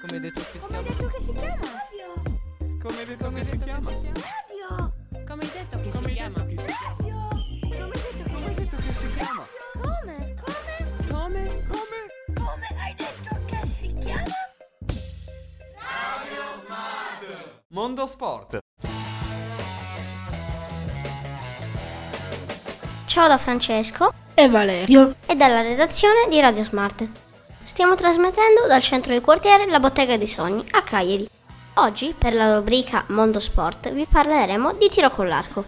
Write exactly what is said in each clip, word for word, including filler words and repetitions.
Come hai detto che si Come hai chiama? detto che si chiama? Radio. Come hai detto che si chiama? Radio. Come hai detto che Come si hai chiama? detto che si chiama? Radio. Come hai detto che Come hai detto che si chiama? Come? Come? Come? Come? Come hai detto che si chiama? Mondo Sport. Ciao da Francesco e Valerio. e dalla redazione di Radio Smart. Stiamo trasmettendo dal centro di quartiere La Bottega dei Sogni a Cagliari. Oggi, per la rubrica Mondo Sport, vi parleremo di tiro con l'arco.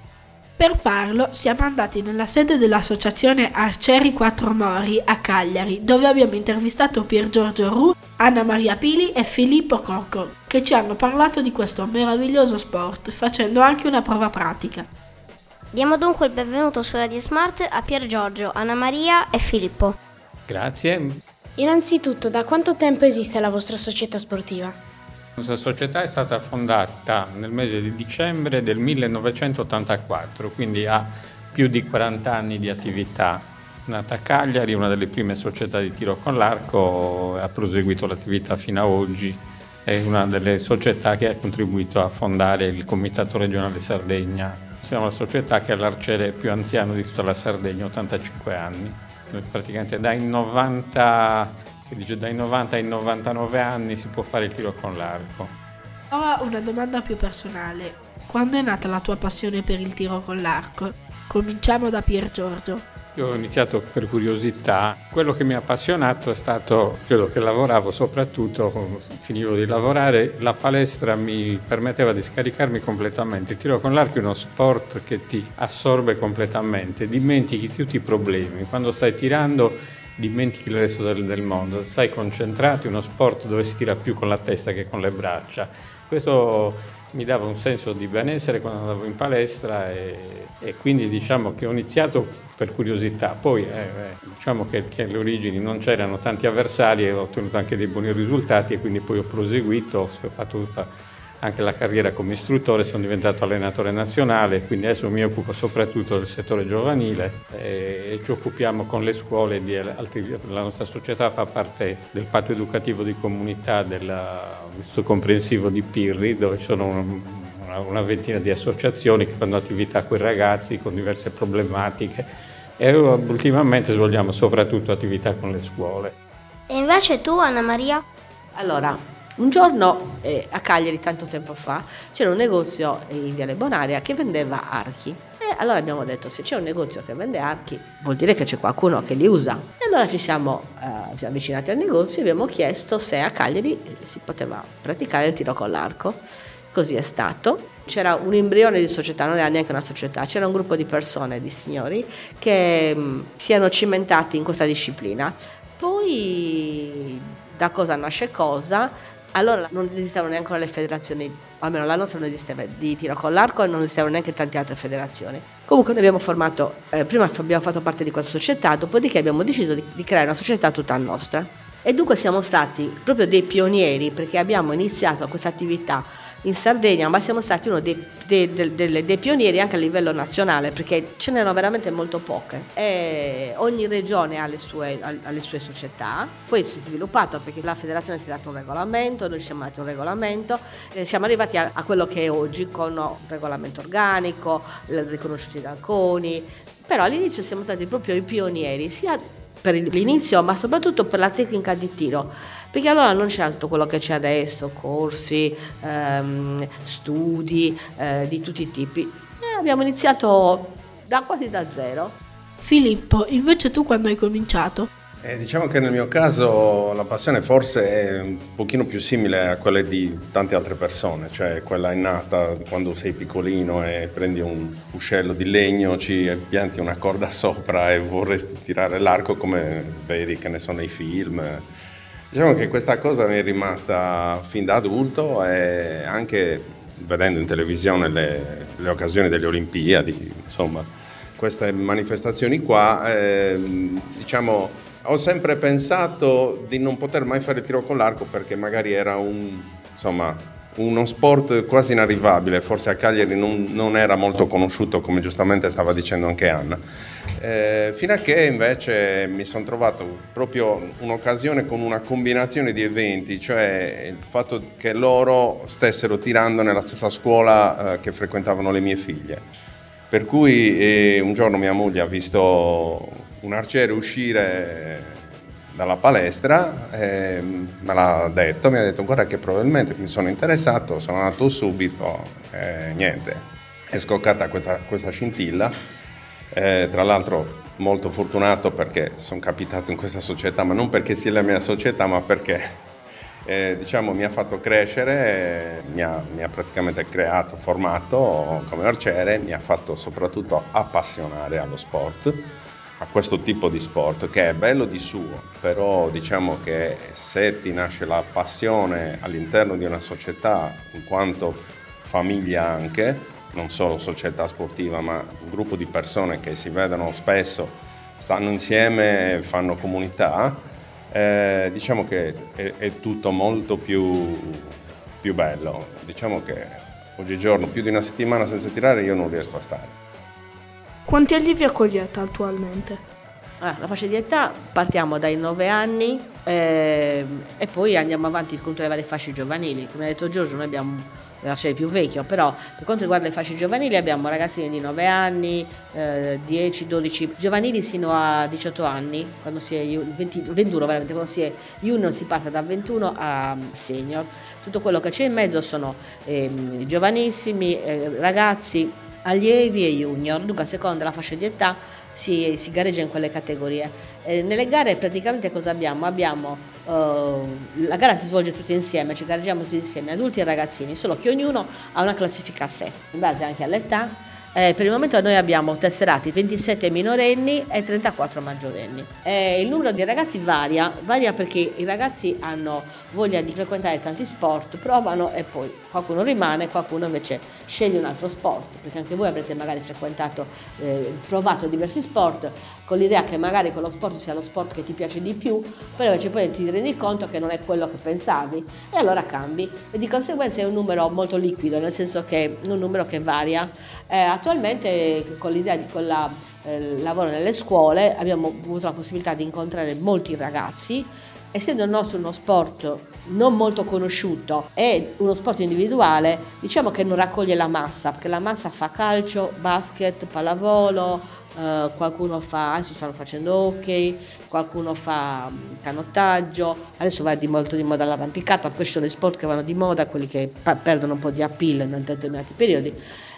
Per farlo siamo andati nella sede dell'associazione Arcieri Quattro Mori a Cagliari, dove abbiamo intervistato Pier Giorgio Ru, Anna Maria Pili e Filippo Cocco, che ci hanno parlato di questo meraviglioso sport, facendo anche una prova pratica. Diamo dunque il benvenuto su Radio Smart a Pier Giorgio, Anna Maria e Filippo. Grazie. Innanzitutto, da quanto tempo esiste la vostra società sportiva? La nostra società è stata fondata nel mese di dicembre del millenovecentottantaquattro, quindi ha più di quaranta anni di attività. Nata a Cagliari, una delle prime società di tiro con l'arco, ha proseguito l'attività fino a oggi. È una delle società che ha contribuito a fondare il Comitato Regionale Sardegna. Siamo la società che ha l'arciere più anziano di tutta la Sardegna, ottantacinque anni. Noi praticamente dai novanta, si dice dai novanta ai novantanove anni si può fare il tiro con l'arco. Ora una domanda più personale. Quando è nata la tua passione per il tiro con l'arco? Cominciamo da Pier Giorgio. Io ho iniziato per curiosità. Quello che mi ha appassionato è stato, credo che lavoravo soprattutto, quando finivo di lavorare, la palestra mi permetteva di scaricarmi completamente. Il tiro con l'arco è uno sport che ti assorbe completamente, dimentichi tutti i problemi. Quando stai tirando dimentichi il resto del, del mondo, stai concentrato, è uno sport dove si tira più con la testa che con le braccia. Questo mi dava un senso di benessere quando andavo in palestra e, e quindi diciamo che ho iniziato per curiosità, poi eh, diciamo che, che alle origini non c'erano tanti avversari e ho ottenuto anche dei buoni risultati e quindi poi ho proseguito, ho fatto tutta anche la carriera come istruttore, sono diventato allenatore nazionale, quindi adesso mi occupo soprattutto del settore giovanile e, e ci occupiamo con le scuole di altri, la nostra società fa parte del patto educativo di comunità dell'Istituto Comprensivo di Pirri, dove ci sono una, una ventina di associazioni che fanno attività con i ragazzi con diverse problematiche e ultimamente svolgiamo soprattutto attività con le scuole. E invece tu, Anna Maria? Allora, un giorno eh, a Cagliari, tanto tempo fa, c'era un negozio in Viale Bonaria che vendeva archi. E allora abbiamo detto, se c'è un negozio che vende archi, vuol dire che c'è qualcuno che li usa. E allora ci siamo eh, avvicinati al negozio e abbiamo chiesto se a Cagliari si poteva praticare il tiro con l'arco. Così è stato. C'era un embrione di società, non era neanche una società, c'era un gruppo di persone, di signori, che mh, si erano cimentati in questa disciplina. Poi, da cosa nasce cosa? Allora non esistevano neanche le federazioni, almeno la nostra non esisteva di tiro con l'arco e non esistevano neanche tante altre federazioni. Comunque noi abbiamo formato, eh, prima abbiamo fatto parte di questa società, dopodiché abbiamo deciso di, di creare una società tutta nostra. E dunque siamo stati proprio dei pionieri perché abbiamo iniziato questa attività in Sardegna, ma siamo stati uno dei, dei, dei, dei, dei pionieri anche a livello nazionale perché ce n'erano veramente molto poche e ogni regione ha le sue, ha le sue società. Poi si è sviluppato perché la federazione si è dato un regolamento, noi ci siamo dati un regolamento e siamo arrivati a, a quello che è oggi con un regolamento organico, riconosciuti da CONI, però all'inizio siamo stati proprio i pionieri sia per l'inizio ma soprattutto per la tecnica di tiro, perché allora non c'era tutto quello che c'è adesso, corsi, ehm, studi eh, di tutti i tipi e abbiamo iniziato da quasi da zero. Filippo, invece tu quando hai cominciato? Eh, diciamo che nel mio caso la passione forse è un pochino più simile a quelle di tante altre persone, cioè quella innata quando sei piccolino e prendi un fuscello di legno, ci pianti una corda sopra e vorresti tirare l'arco come vedi che ne so nei film. Diciamo che questa cosa mi è rimasta fin da adulto e anche vedendo in televisione le, le occasioni delle Olimpiadi, insomma, queste manifestazioni qua, eh, diciamo, ho sempre pensato di non poter mai fare il tiro con l'arco perché magari era un, insomma, uno sport quasi inarrivabile, forse a Cagliari non, non era molto conosciuto, come giustamente stava dicendo anche Anna, eh, fino a che invece mi sono trovato proprio un'occasione con una combinazione di eventi, cioè il fatto che loro stessero tirando nella stessa scuola eh, che frequentavano le mie figlie, per cui eh, un giorno mia moglie ha visto un arciere uscire dalla palestra, eh, me l'ha detto, mi ha detto guarda che probabilmente mi sono interessato, sono andato subito, eh, niente, è scoccata questa, questa scintilla, eh, tra l'altro molto fortunato perché sono capitato in questa società, ma non perché sia la mia società, ma perché eh, diciamo mi ha fatto crescere, eh, mi, ha, mi ha praticamente creato, formato come arciere, mi ha fatto soprattutto appassionare allo sport, a questo tipo di sport che è bello di suo, però diciamo che se ti nasce la passione all'interno di una società, in quanto famiglia anche, non solo società sportiva, ma un gruppo di persone che si vedono spesso, stanno insieme, fanno comunità, eh, diciamo che è, è tutto molto più, più bello. Diciamo che oggigiorno più di una settimana senza tirare io non riesco a stare. Quanti allievi accogliete attualmente? Ah, la fascia di età partiamo dai nove anni eh, e poi andiamo avanti con tutte le varie fasce giovanili. Come ha detto Giorgio, noi abbiamo l'arciere più vecchio, però per quanto riguarda le fasce giovanili abbiamo ragazzini di nove anni, eh, dieci, dodici, giovanili sino a diciotto anni, quando si è venti, ventuno veramente, quando si è junior si passa da ventuno a senior. Tutto quello che c'è in mezzo sono eh, giovanissimi, eh, ragazzi, allievi e junior, dunque a seconda della fascia di età si, si gareggia in quelle categorie. Eh, nelle gare praticamente cosa abbiamo? Abbiamo eh, la gara si svolge tutti insieme, ci gareggiamo tutti insieme, adulti e ragazzini, solo che ognuno ha una classifica a sé, in base anche all'età. Eh, per il momento noi abbiamo tesserati ventisette minorenni e trentaquattro maggiorenni. Eh, il numero di ragazzi varia, varia perché i ragazzi hanno voglia di frequentare tanti sport, provano e poi qualcuno rimane, qualcuno invece sceglie un altro sport, perché anche voi avrete magari frequentato, eh, provato diversi sport con l'idea che magari quello sport sia lo sport che ti piace di più, però invece poi ti rendi conto che non è quello che pensavi e allora cambi e di conseguenza è un numero molto liquido, nel senso che è un numero che varia. Eh, Attualmente con l'idea di con la, eh, lavoro nelle scuole abbiamo avuto la possibilità di incontrare molti ragazzi, essendo il nostro uno sport non molto conosciuto e uno sport individuale, diciamo che non raccoglie la massa, perché la massa fa calcio, basket, pallavolo, eh, qualcuno fa, adesso stanno facendo hockey, qualcuno fa canottaggio, adesso va di molto di moda l'arrampicata, questi sono gli sport che vanno di moda, quelli che pa- perdono un po' di appeal in determinati periodi.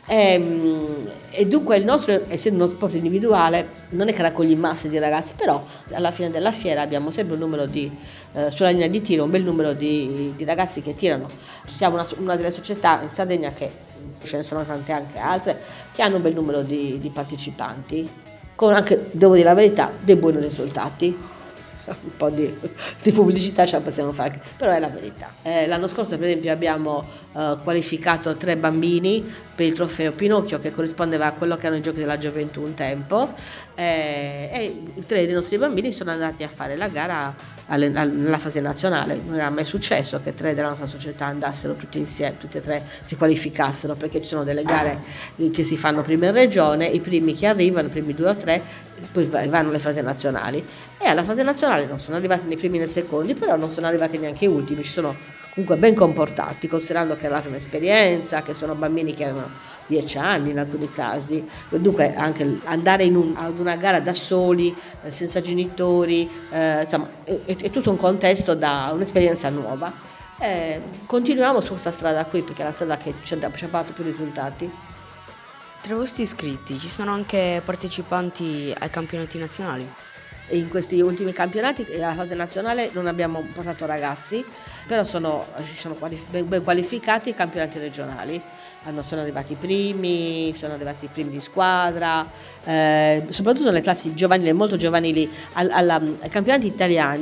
E, e dunque il nostro, essendo uno sport individuale, non è che raccoglie masse di ragazzi, però alla fine della fiera abbiamo sempre un numero di, eh, sulla linea di tiro, un bel numero di, di ragazzi che tirano. Siamo una, una delle società in Sardegna, che ce ne sono tante anche altre, che hanno un bel numero di, di partecipanti, con anche, devo dire la verità, dei buoni risultati. Un po' di, di pubblicità ce la possiamo fare, però è la verità. Eh, l'anno scorso per esempio abbiamo eh, qualificato tre bambini per il trofeo Pinocchio, che corrispondeva a quello che erano i giochi della gioventù un tempo, eh, e tre dei nostri bambini sono andati a fare la gara alle, nella fase nazionale. Non era mai successo che tre della nostra società andassero tutti insieme, tutti e tre si qualificassero, perché ci sono delle gare che si fanno prima in regione, i primi che arrivano, i primi due o tre, poi vanno alle fasi nazionali. E alla fase nazionale non sono arrivati nei primi né secondi, però non sono arrivati neanche ultimi, ci sono comunque ben comportati, considerando che è la prima esperienza, che sono bambini che avevano dieci anni in alcuni casi, dunque anche andare in un, ad una gara da soli, eh, senza genitori, eh, insomma è, è tutto un contesto da un'esperienza nuova. Eh, continuiamo su questa strada qui, perché è la strada che ci ha portato più risultati. Tra i vostri iscritti ci sono anche partecipanti ai campionati nazionali? In questi ultimi campionati, alla fase nazionale, non abbiamo portato ragazzi, però sono, sono qualif- ben, ben qualificati i campionati regionali. Hanno, sono arrivati i primi, sono arrivati i primi di squadra, eh, soprattutto nelle classi giovanili, molto giovanili, al, alla, ai campionati italiani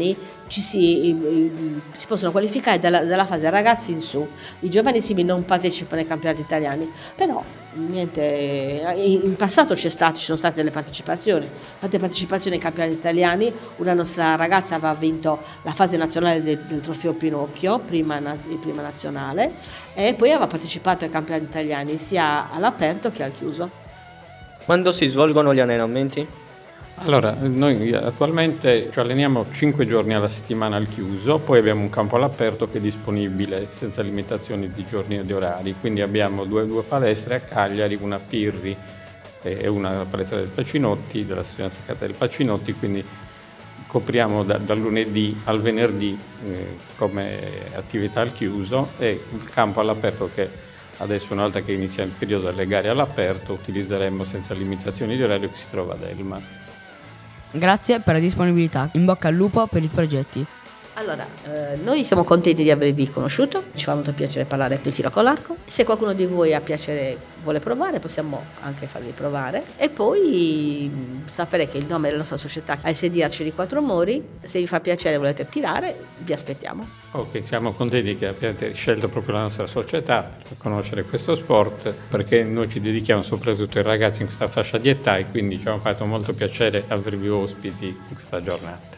ci si, si possono qualificare dalla, dalla fase ragazzi in su. I giovanissimi non partecipano ai campionati italiani, però niente, in passato c'è stato, ci sono state delle partecipazioni, tante partecipazioni ai campionati italiani. Una nostra ragazza aveva vinto la fase nazionale del, del trofeo Pinocchio, prima, prima nazionale, e poi aveva partecipato ai campionati italiani sia all'aperto che al chiuso. Quando si svolgono gli allenamenti? Allora, noi attualmente ci alleniamo cinque giorni alla settimana al chiuso, poi abbiamo un campo all'aperto che è disponibile senza limitazioni di giorni e di orari, quindi abbiamo due, due palestre a Cagliari, una a Pirri e una palestra del Pacinotti, della Associazione Seccata del Pacinotti, quindi copriamo da, dal lunedì al venerdì eh, come attività al chiuso, e il campo all'aperto che adesso, una volta che inizia il periodo delle gare all'aperto, utilizzeremo senza limitazioni di orario, che si trova ad Elmas. Grazie per la disponibilità, in bocca al lupo per i progetti. Allora, eh, noi siamo contenti di avervi conosciuto, ci fa molto piacere parlare del tiro con l'arco. Se qualcuno di voi ha piacere, vuole provare, possiamo anche farvi provare. E poi mh, sapere che il nome della nostra società è S D Arcieri Quattro Mori. Se vi fa piacere e volete tirare, vi aspettiamo. Ok, siamo contenti che abbiate scelto proprio la nostra società per conoscere questo sport, perché noi ci dedichiamo soprattutto ai ragazzi in questa fascia di età, e quindi ci ha fatto molto piacere avervi ospiti in questa giornata.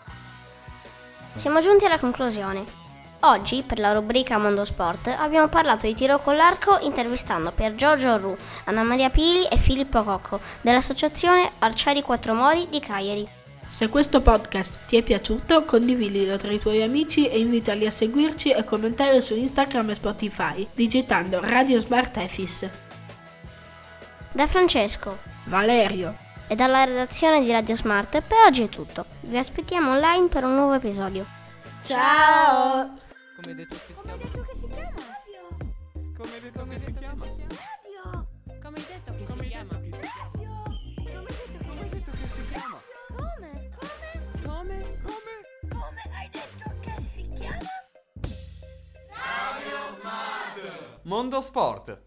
Siamo giunti alla conclusione. Oggi, per la rubrica Mondo Sport, abbiamo parlato di tiro con l'arco intervistando Pier Giorgio Ru, Anna Maria Pili e Filippo Cocco dell'associazione Arcieri Quattro Mori di Cagliari. Se questo podcast ti è piaciuto, condividilo tra i tuoi amici e invitali a seguirci e commentare su Instagram e Spotify, digitando Radio Smart Efis. Da Francesco, Valerio e dalla redazione di Radio Smart per oggi è tutto. Vi aspettiamo online per un nuovo episodio. Ciao! Come hai detto che si Come hai detto che si chiama? Come hai detto che si chiama? Radio! Come hai detto che si chiama? Radio! Come hai detto Come hai detto che si chiama? Come? Come? Come? Come? Come hai detto che si chiama? Mondo Sport.